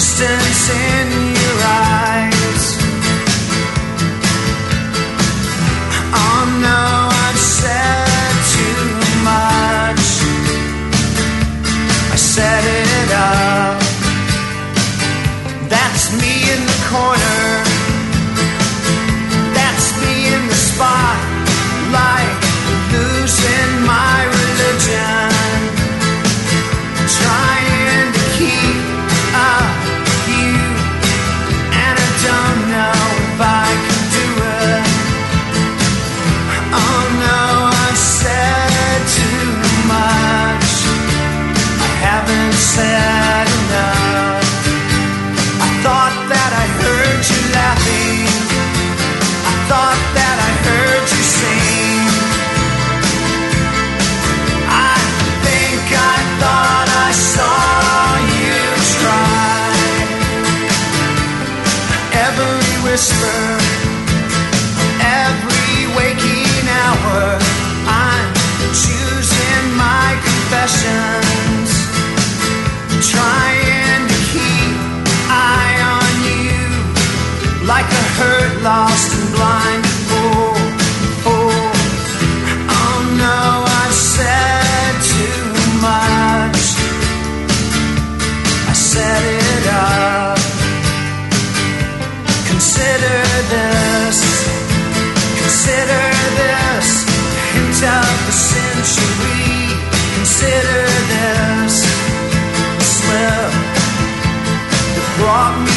distance in your eyes. Oh no, I've said too much. I set it up. That's me in the corner. That's me in the spotlight, losing my religion, trying to keep up you, and I don't know if I can do it. Oh no, I've said too much. I haven't said enough. I thought that I heard you laughing. I thought that I heard you sing. I think I thought I saw you try. Every whisper, every waking hour, I'm choosing my confessions, trying to keep eye on you, like a hurt, lost and blind. Oh, oh, oh no, I've said too much. I set it up. Consider this hint of the century. Consider this slip that brought me